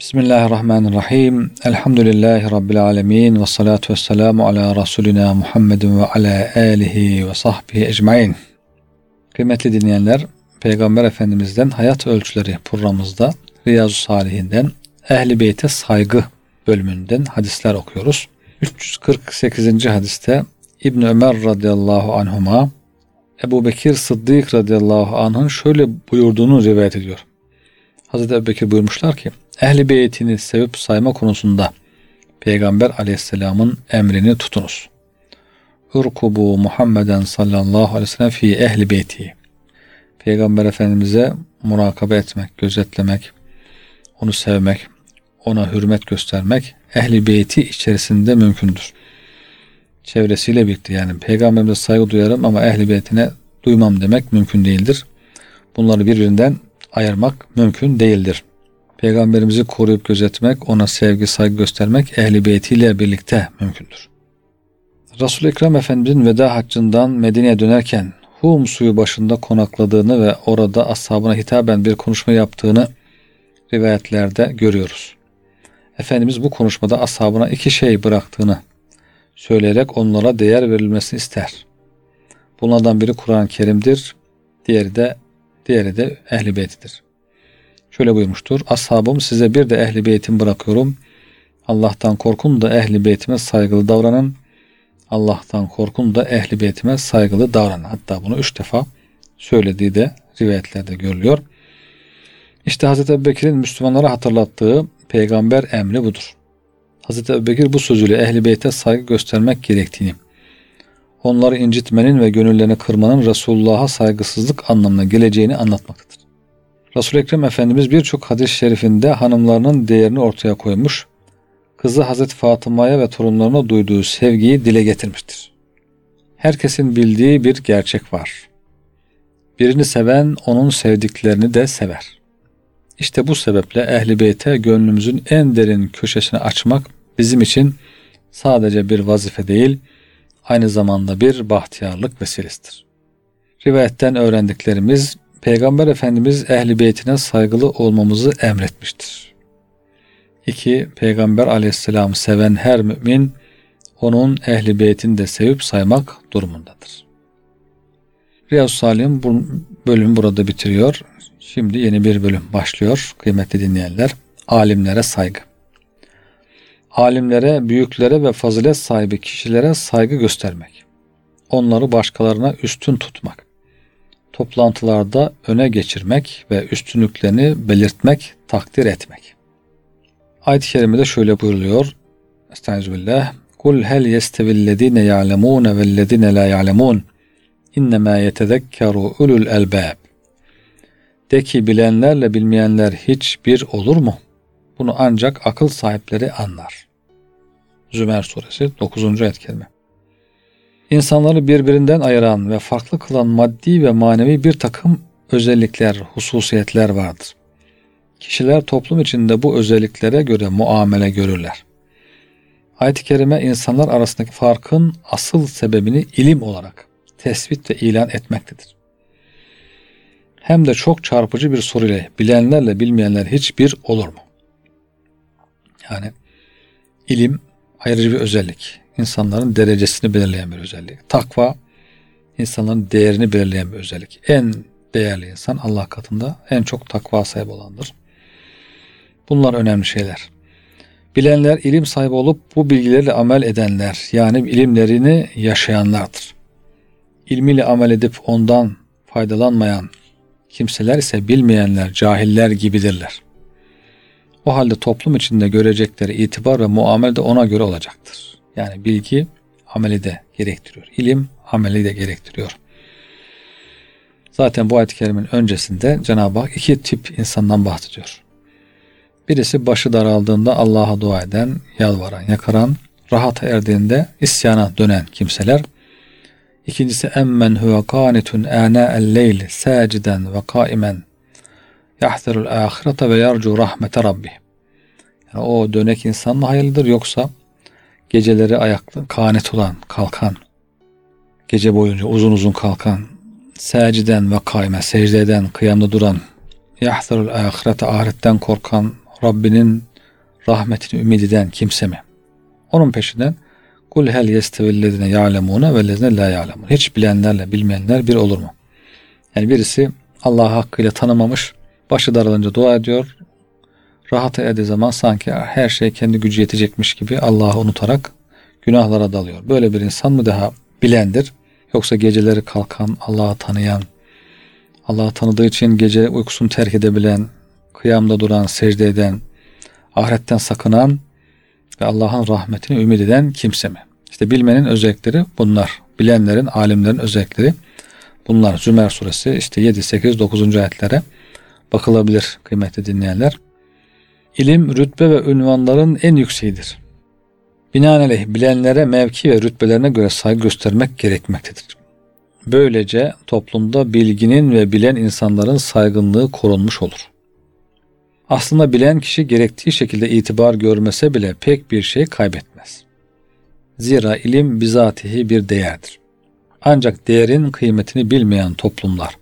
Bismillahirrahmanirrahim. Elhamdülillahi Rabbil alemin. Ve salatu ve selamu ala Resulina Muhammedin ve ala alihi ve sahbihi ecmain. Kıymetli dinleyenler, Peygamber Efendimiz'den Hayat Ölçüleri programımızda Riyazu Salihinden Ehl-i Beyt'e saygı bölümünden hadisler okuyoruz. 348. hadiste İbn Ömer radıyallahu anhuma Ebu Bekir Sıddık radıyallahu anh'ın şöyle buyurduğunu rivayet ediyor. Hazreti Ebu Bekir buyurmuşlar ki, Ehl-i Beyt'ini sevip sayma konusunda Peygamber aleyhisselamın emrini tutunuz. Urkubu Muhammeden sallallahu aleyhi ve sellem fi ehli beyti. Peygamber Efendimiz'e murakabe etmek, gözetlemek, onu sevmek, ona hürmet göstermek Ehl-i Beyti içerisinde mümkündür. Çevresiyle birlikte, yani Peygamberimize saygı duyarım ama Ehl-i Beytine duymam demek mümkün değildir. Bunları birbirinden ayırmak mümkün değildir. Peygamberimizi koruyup gözetmek, ona sevgi, saygı göstermek Ehl-i Beyti ile birlikte mümkündür. Resul-i Ekrem Efendimizin veda haccından Medine'ye dönerken Hum suyu başında konakladığını ve orada ashabına hitaben bir konuşma yaptığını rivayetlerde görüyoruz. Efendimiz bu konuşmada ashabına iki şey bıraktığını söyleyerek onlara değer verilmesini ister. Bunlardan biri Kur'an-ı Kerim'dir, diğeri de Ehl-i Beyt'idir. Şöyle buyurmuştur: Ashabım, size bir de Ehl-i Beyt'imi bırakıyorum. Allah'tan korkun da Ehl-i Beyt'ime saygılı davranın. Allah'tan korkun da Ehl-i Beyt'ime saygılı davranın. Hatta bunu 3 defa söylediği de rivayetlerde görülüyor. İşte Hazreti Ebubekir'in Müslümanlara hatırlattığı peygamber emri budur. Hazreti Ebubekir bu sözüyle Ehl-i Beyt'e saygı göstermek gerektiğini, onları incitmenin ve gönüllerini kırmanın Resulullah'a saygısızlık anlamına geleceğini anlatmaktadır. Resul-i Ekrem Efendimiz birçok hadis-i şerifinde hanımlarının değerini ortaya koymuş, kızı Hazreti Fatıma'ya ve torunlarına duyduğu sevgiyi dile getirmiştir. Herkesin bildiği bir gerçek var. Birini seven onun sevdiklerini de sever. İşte bu sebeple Ehl-i Beyt'e gönlümüzün en derin köşesini açmak bizim için sadece bir vazife değil, aynı zamanda bir bahtiyarlık vesilesidir. Rivayetten öğrendiklerimiz, Peygamber Efendimiz Ehl-i Beyt'ine saygılı olmamızı emretmiştir. 2. Peygamber Aleyhisselam'ı seven her mümin, onun Ehl-i Beyt'ini de sevip saymak durumundadır. Riyazu Salih'in bu bölümü burada bitiriyor. Şimdi yeni bir bölüm başlıyor kıymetli dinleyenler. Alimlere saygı. Alimlere, büyüklere ve fazilet sahibi kişilere saygı göstermek. Onları başkalarına üstün tutmak. Toplantılarda öne geçirmek ve üstünlüklerini belirtmek, takdir etmek. Ayet-i kerimede şöyle buyuruluyor. Estağfirullah. Kul hel yestevillezine ya'lemun vellezine la ya'lemun. İnnemâ yetezekkeru ulul elbâb. De ki, bilenlerle bilmeyenler hiçbir olur mu? Bunu ancak akıl sahipleri anlar. Zümer suresi 9. ayet-i kerime. İnsanları birbirinden ayıran ve farklı kılan maddi ve manevi bir takım özellikler, hususiyetler vardır. Kişiler toplum içinde bu özelliklere göre muamele görürler. Ayet-i kerime insanlar arasındaki farkın asıl sebebini ilim olarak tespit ve ilan etmektedir. Hem de çok çarpıcı bir soruyla, bilenlerle bilmeyenler hiçbir olur mu? Yani ilim ayrıcı bir özellik. İnsanların derecesini belirleyen bir özellik. Takva insanların değerini belirleyen bir özellik. En değerli insan Allah katında en çok takva sahibi olandır. Bunlar önemli şeyler. Bilenler, ilim sahibi olup bu bilgilerle amel edenler, yani ilimlerini yaşayanlardır. İlmiyle amel edip ondan faydalanmayan kimseler ise bilmeyenler, cahiller gibidirler. O halde toplum içinde görecekleri itibar ve muamele de ona göre olacaktır. Yani bilgi ameli de gerektiriyor. İlim ameli de gerektiriyor. Zaten bu ayet-i kerimenin öncesinde Cenab-ı Hak iki tip insandan bahsediyor. Birisi başı daraldığında Allah'a dua eden, yalvaran, yakaran, rahata erdiğinde isyana dönen kimseler. İkincisi emmen huve kanitun ânâ'el leyl sâciden ve kâimen yahzerul âhirete ve yarcu rahmete rabbih. Yani o dönek insan mı hayırlıdır, yoksa geceleri ayakta kânet olan, kalkan, gece boyunca uzun uzun kalkan, sâciden ve kâime, secde eden, kıyamda duran, yahzerul âhirete, ahiretten korkan, Rabbinin rahmetini ümit eden kimse mi? Onun peşinden kul hel yestevellezine ya'lemune vellezine la ya'lemun. Hiç bilenlerle bilmeyenler bir olur mu? Yani birisi Allah'ı hakkıyla tanımamış, başı daralınca dua ediyor. Rahat erdiği zaman sanki her şey kendi gücü yetecekmiş gibi Allah'ı unutarak günahlara dalıyor. Böyle bir insan mı daha bilendir? Yoksa geceleri kalkan, Allah'ı tanıyan, Allah'ı tanıdığı için gece uykusunu terk edebilen, kıyamda duran, secde eden, ahiretten sakınan ve Allah'ın rahmetini ümit eden kimse mi? İşte bilmenin özellikleri bunlar. Bilenlerin, alimlerin özellikleri bunlar. Zümer suresi işte 7, 8, 9. ayetlere bakılabilir kıymetli dinleyenler. İlim, rütbe ve ünvanların en yükseğidir. Binaenaleyh bilenlere mevki ve rütbelerine göre saygı göstermek gerekmektedir. Böylece toplumda bilginin ve bilen insanların saygınlığı korunmuş olur. Aslında bilen kişi gerektiği şekilde itibar görmese bile pek bir şey kaybetmez. Zira ilim bizatihi bir değerdir. Ancak değerin kıymetini bilmeyen toplumlar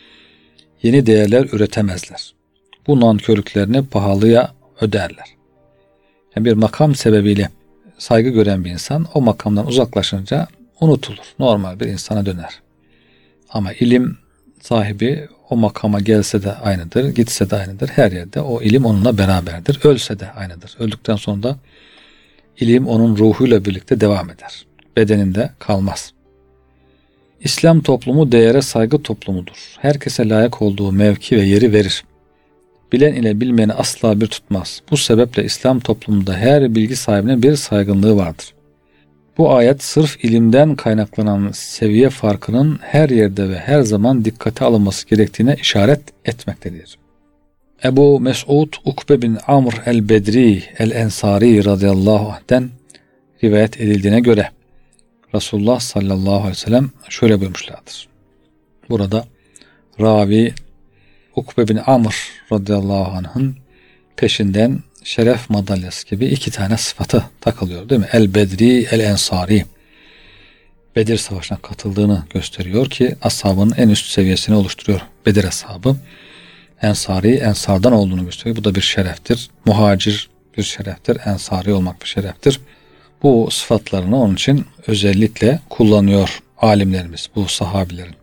yeni değerler üretemezler. Bu nankörlüklerini pahalıya öderler. Yani bir makam sebebiyle saygı gören bir insan o makamdan uzaklaşınca unutulur. Normal bir insana döner. Ama ilim sahibi o makama gelse de aynıdır, gitse de aynıdır. Her yerde o ilim onunla beraberdir. Ölse de aynıdır. Öldükten sonra da ilim onun ruhuyla birlikte devam eder. Bedeninde kalmaz. İslam toplumu değere saygı toplumudur. Herkese layık olduğu mevki ve yeri verir. Bilen ile bilmeyeni asla bir tutmaz. Bu sebeple İslam toplumunda her bilgi sahibine bir saygınlığı vardır. Bu ayet sırf ilimden kaynaklanan seviye farkının her yerde ve her zaman dikkate alınması gerektiğine işaret etmektedir. Ebu Mes'ud Ukbe bin Amr el-Bedri el-Ensari radıyallahu anh'ten rivayet edildiğine göre Resulullah sallallahu aleyhi ve sellem şöyle buyurmuşlardır. Burada ravi Ukbe bin Amr radıyallahu anh'ın peşinden şeref madalyası gibi 2 tane sıfatı takılıyor değil mi? El-Bedri, el-Ensari. Bedir Savaşı'na katıldığını gösteriyor ki ashabının en üst seviyesini oluşturuyor. Bedir ashabı. Ensari, Ensardan olduğunu gösteriyor. Bu da bir şereftir. Muhacir bir şereftir. Ensari olmak bir şereftir. Bu sıfatlarını onun için özellikle kullanıyor alimlerimiz, bu sahabilerin.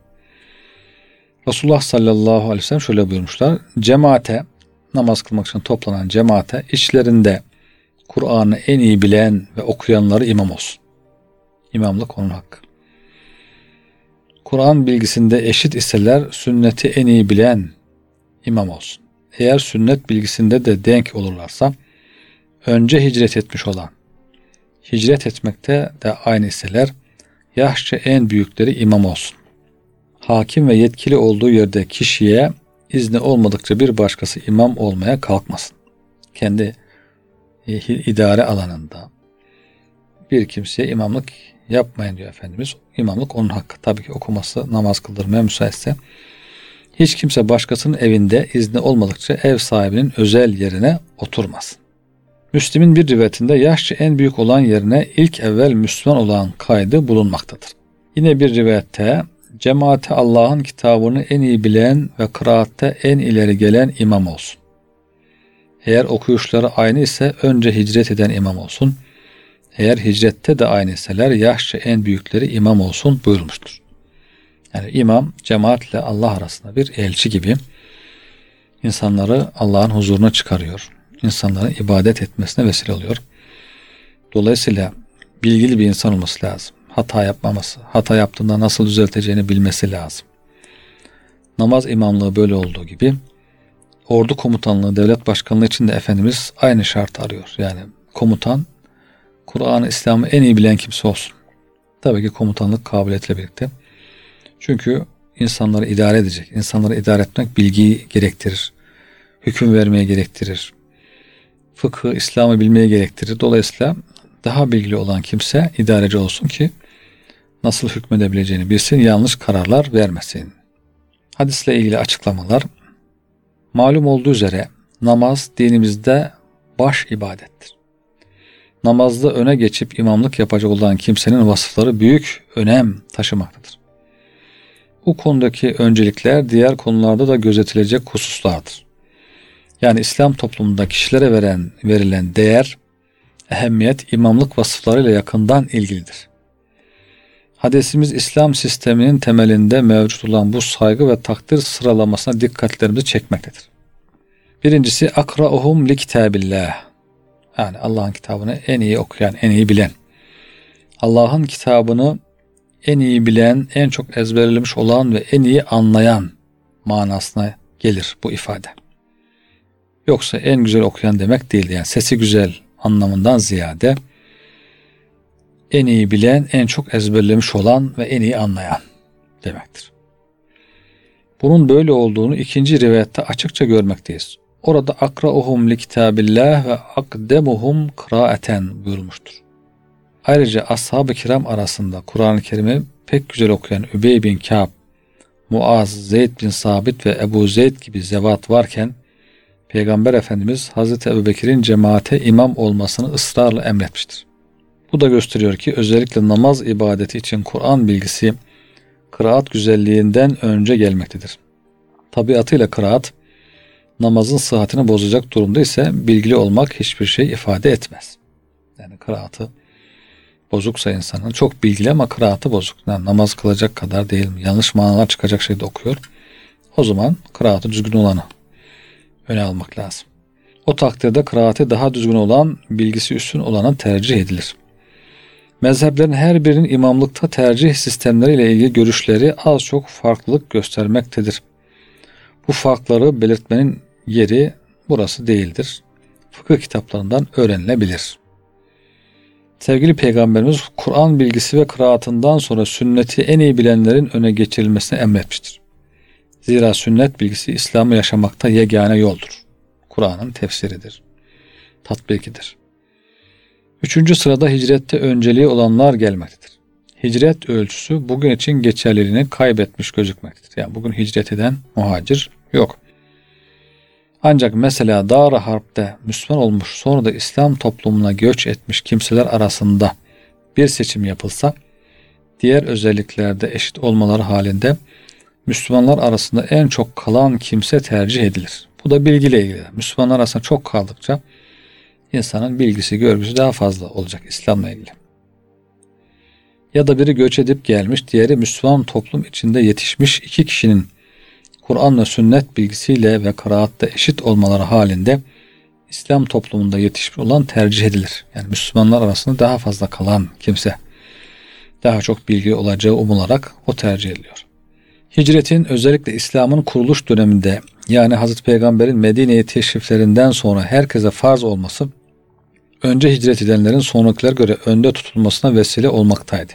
Resulullah sallallahu aleyhi ve sellem şöyle buyurmuşlar. Cemaate, namaz kılmak için toplanan cemaate içlerinde Kur'an'ı en iyi bilen ve okuyanları imam olsun. İmamlık onun hakkı. Kur'an bilgisinde eşit iseler sünneti en iyi bilen imam olsun. Eğer sünnet bilgisinde de denk olurlarsa önce hicret etmiş olan, hicret etmekte de aynı iseler yaşça en büyükleri imam olsun. Hakim ve yetkili olduğu yerde kişiye izni olmadıkça bir başkası imam olmaya kalkmasın. Kendi idare alanında bir kimseye imamlık yapmayın diyor Efendimiz. İmamlık onun hakkı. Tabii ki okuması, namaz kıldırmaya müsaitse. Hiç kimse başkasının evinde izni olmadıkça ev sahibinin özel yerine oturmasın. Müslim'in bir rivayetinde yaşça en büyük olan yerine ilk evvel Müslüman olan kaydı bulunmaktadır. Yine bir rivayette cemaate Allah'ın kitabını en iyi bilen ve kıraatte en ileri gelen imam olsun. Eğer okuyuşları aynı ise önce hicret eden imam olsun. Eğer hicrette de aynı iseler yaşça en büyükleri imam olsun buyurmuştur. Yani imam cemaatle Allah arasında bir elçi gibi insanları Allah'ın huzuruna çıkarıyor. İnsanların ibadet etmesine vesile oluyor. Dolayısıyla bilgili bir insan olması lazım. Hata yapmaması, hata yaptığında nasıl düzelteceğini bilmesi lazım. Namaz imamlığı böyle olduğu gibi ordu komutanlığı, devlet başkanlığı için de Efendimiz aynı şartı arıyor. Yani komutan Kur'an-ı İslam'ı en iyi bilen kimse olsun. Tabii ki komutanlık kabiliyetle birlikte. Çünkü insanları idare edecek. İnsanları idare etmek bilgiyi gerektirir. Hüküm vermeye gerektirir. Fıkhı, İslam'ı bilmeye gerektirir. Dolayısıyla daha bilgili olan kimse idareci olsun ki nasıl hükmedebileceğini bilsin, yanlış kararlar vermesin. Hadisle ilgili açıklamalar. Malum olduğu üzere namaz dinimizde baş ibadettir. Namazda öne geçip imamlık yapacak olan kimsenin vasıfları büyük önem taşımaktadır. Bu konudaki öncelikler diğer konularda da gözetilecek hususlardır. Yani İslam toplumunda kişilere verilen değer, ehemmiyet imamlık vasıflarıyla yakından ilgilidir. Hadisimiz İslam sisteminin temelinde mevcut olan bu saygı ve takdir sıralamasına dikkatlerimizi çekmektedir. Birincisi akra'uhum li kitabillah. Yani Allah'ın kitabını en iyi okuyan, en iyi bilen. Allah'ın kitabını en iyi bilen, en çok ezberlemiş olan ve en iyi anlayan manasına gelir bu ifade. Yoksa en güzel okuyan demek değil. Yani sesi güzel anlamından ziyade en iyi bilen, en çok ezberlemiş olan ve en iyi anlayan demektir. Bunun böyle olduğunu ikinci rivayette açıkça görmekteyiz. Orada akra'uhum li kitabillah ve akdemuhum kıraeten buyurmuştur. Ayrıca ashab-ı kiram arasında Kur'an-ı Kerim'i pek güzel okuyan Übey bin Ka'b, Muaz, Zeyd bin Sabit ve Ebu Zeyd gibi zevat varken Peygamber Efendimiz Hazreti Ebubekir'in cemaate imam olmasını ısrarla emretmiştir. Bu da gösteriyor ki özellikle namaz ibadeti için Kur'an bilgisi kıraat güzelliğinden önce gelmektedir. Tabiatıyla kıraat namazın sıhhatini bozacak durumda ise bilgili olmak hiçbir şey ifade etmez. Yani kıraatı bozuksa insanın çok bilgili ama kıraatı bozuk. Yani namaz kılacak kadar değil mi? Yanlış manalar çıkacak şeyde okuyor. O zaman kıraatı düzgün olanı öne almak lazım. O takdirde kıraati daha düzgün olan, bilgisi üstün olana tercih edilir. Mezheplerin her birinin imamlıkta tercih sistemleriyle ilgili görüşleri az çok farklılık göstermektedir. Bu farkları belirtmenin yeri burası değildir. Fıkıh kitaplarından öğrenilebilir. Sevgili Peygamberimiz Kur'an bilgisi ve kıraatından sonra sünneti en iyi bilenlerin öne geçirilmesini emretmiştir. Zira sünnet bilgisi İslam'ı yaşamakta yegane yoldur. Kur'an'ın tefsiridir, tatbikidir. Üçüncü sırada hicrette önceliği olanlar gelmektedir. Hicret ölçüsü bugün için geçerliliğini kaybetmiş gözükmektedir. Yani bugün hicret eden muhacir yok. Ancak mesela Dar-ı Harp'te Müslüman olmuş sonra da İslam toplumuna göç etmiş kimseler arasında bir seçim yapılsa, diğer özelliklerde eşit olmaları halinde Müslümanlar arasında en çok kalan kimse tercih edilir. Bu da bilgiyle ilgili. Müslümanlar arasında çok kaldıkça insanın bilgisi, görgüsü daha fazla olacak İslam'la ilgili. Ya da biri göç edip gelmiş, diğeri Müslüman toplum içinde yetişmiş iki kişinin Kur'an ve sünnet bilgisiyle ve kıraatte eşit olmaları halinde İslam toplumunda yetişmiş olan tercih edilir. Yani Müslümanlar arasında daha fazla kalan kimse daha çok bilgi olacağı umularak o tercih ediliyor. Hicretin özellikle İslam'ın kuruluş döneminde yani Hazreti Peygamber'in Medine'ye teşriflerinden sonra herkese farz olması önce hicret edenlerin sonrakilere göre önde tutulmasına vesile olmaktaydı.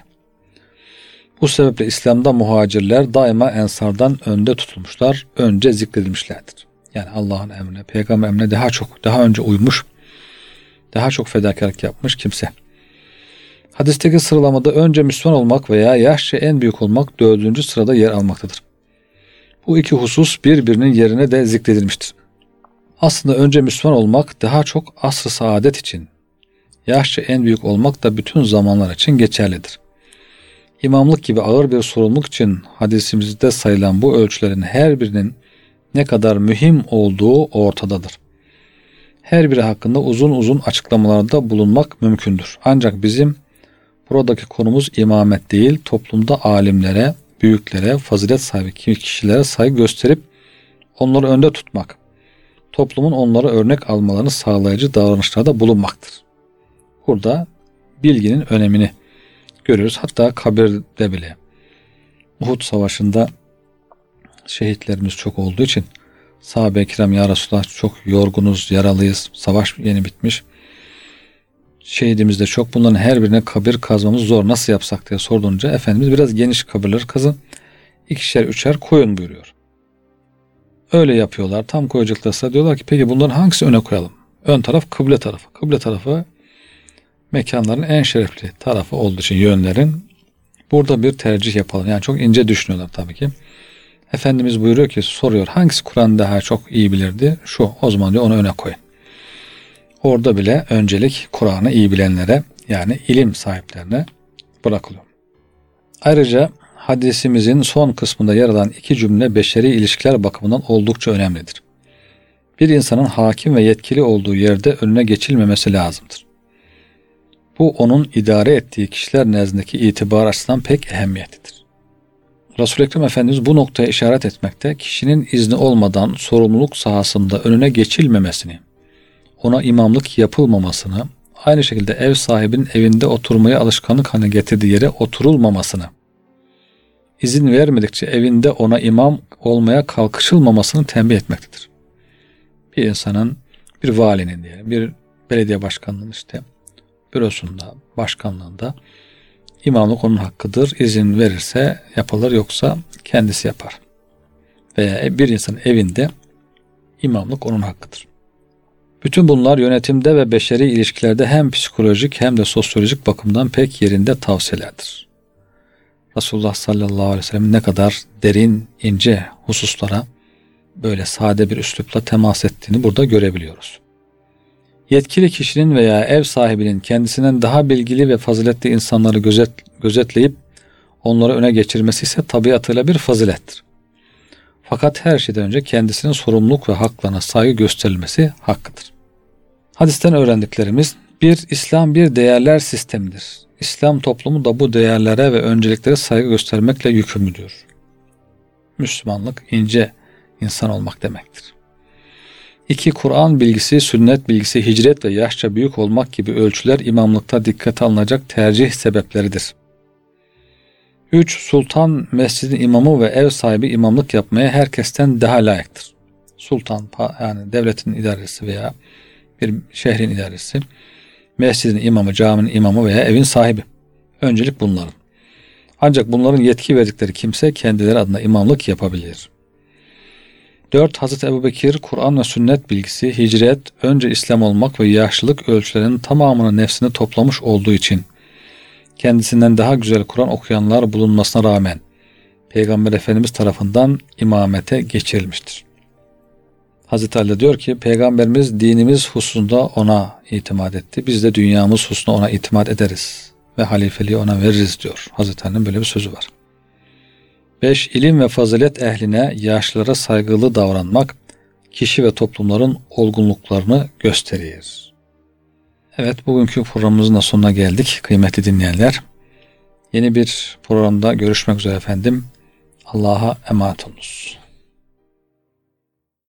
Bu sebeple İslam'da muhacirler daima ensardan önde tutulmuşlar, önce zikredilmişlerdir. Yani Allah'ın emrine, Peygamber emrine daha önce uymuş, daha çok fedakarlık yapmış kimse. Hadisteki sıralamada önce Müslüman olmak veya yaşça en büyük olmak 4. sırada yer almaktadır. Bu iki husus birbirinin yerine de zikredilmiştir. Aslında önce Müslüman olmak daha çok asr-ı saadet için, yaşça en büyük olmak da bütün zamanlar için geçerlidir. İmamlık gibi ağır bir sorumluluk için hadisimizde sayılan bu ölçülerin her birinin ne kadar mühim olduğu ortadadır. Her biri hakkında uzun uzun açıklamalarda bulunmak mümkündür. Ancak bizim buradaki konumuz imamet değil, toplumda alimlere, büyüklere, fazilet sahibi kişilere saygı gösterip onları önde tutmak, toplumun onlara örnek almalarını sağlayıcı davranışlarda bulunmaktır. Burada bilginin önemini görüyoruz. Hatta kabirde bile Uhud Savaşı'nda şehitlerimiz çok olduğu için sahabe-i kiram ya Resulallah çok yorgunuz, yaralıyız, savaş yeni bitmiş. Şehidimiz de çok. Bunların her birine kabir kazmamız zor. Nasıl yapsak diye sorduğunca Efendimiz biraz geniş kabirler kazın. 2'şer 3'er koyun buyuruyor. Öyle yapıyorlar. Tam koyacaklarsa diyorlar ki peki bunların hangisi öne koyalım? Ön taraf kıble tarafı. Kıble tarafı mekanların en şerefli tarafı olduğu için yönlerin burada bir tercih yapalım. Yani çok ince düşünüyorlar tabii ki. Efendimiz buyuruyor ki soruyor hangisi Kur'an daha çok iyi bilirdi? Şu o zaman diyor onu öne koyun. Orada bile öncelik Kur'an'ı iyi bilenlere yani ilim sahiplerine bırakılıyor. Ayrıca hadisimizin son kısmında yer alan iki cümle beşeri ilişkiler bakımından oldukça önemlidir. Bir insanın hakim ve yetkili olduğu yerde önüne geçilmemesi lazımdır. Bu onun idare ettiği kişiler nezdindeki itibar açısından pek ehemmiyetlidir. Resul-i Ekrem Efendimiz bu noktaya işaret etmekte, kişinin izni olmadan sorumluluk sahasında önüne geçilmemesini, ona imamlık yapılmamasını, aynı şekilde ev sahibinin evinde oturmayı alışkanlık haline getirdiği yere oturulmamasını, izin vermedikçe evinde ona imam olmaya kalkışılmamasını tembih etmektedir. Bir insanın, bir valinin diyelim, bir belediye başkanının bürosunda, başkanlığında imamlık onun hakkıdır. İzin verirse yapılır, yoksa kendisi yapar. Veya bir insanın evinde imamlık onun hakkıdır. Bütün bunlar yönetimde ve beşeri ilişkilerde hem psikolojik hem de sosyolojik bakımdan pek yerinde tavsiyelerdir. Resulullah sallallahu aleyhi ve sellem ne kadar derin, ince hususlara böyle sade bir üslupla temas ettiğini burada görebiliyoruz. Yetkili kişinin veya ev sahibinin kendisinden daha bilgili ve faziletli insanları gözetleyip onları öne geçirmesi ise tabiatıyla bir fazilettir. Fakat her şeyden önce kendisinin sorumluluk ve haklarına saygı gösterilmesi hakkıdır. Hadisten öğrendiklerimiz: 1. İslam bir değerler sistemidir. İslam toplumu da bu değerlere ve önceliklere saygı göstermekle yükümlüdür. Müslümanlık ince insan olmak demektir. 2. Kur'an bilgisi, sünnet bilgisi, hicret ve yaşça büyük olmak gibi ölçüler imamlıkta dikkate alınacak tercih sebepleridir. 3. Sultan mescidin imamı ve ev sahibi imamlık yapmaya herkesten daha layıktır. Sultan, yani devletin idaresi veya bir şehrin idaresi, mescidin imamı, caminin imamı veya evin sahibi. Öncelik bunların. Ancak bunların yetki verdikleri kimse kendileri adına imamlık yapabilir. 4. Hazreti Ebubekir, Kur'an ve sünnet bilgisi, hicret, önce İslam olmak ve yaşlılık ölçülerinin tamamını nefsine toplamış olduğu için kendisinden daha güzel Kur'an okuyanlar bulunmasına rağmen Peygamber Efendimiz tarafından imamete geçirilmiştir. Hazreti Ali diyor ki, Peygamberimiz dinimiz hususunda ona itimat etti. Biz de dünyamız hususunda ona itimat ederiz ve halifeliği ona veririz diyor. Hazreti Ali'nin böyle bir sözü var. 5. İlim ve fazilet ehline, yaşlılara saygılı davranmak kişi ve toplumların olgunluklarını gösterir. Evet, bugünkü programımızın da sonuna geldik kıymetli dinleyenler. Yeni bir programda görüşmek üzere efendim. Allah'a emanet olunuz.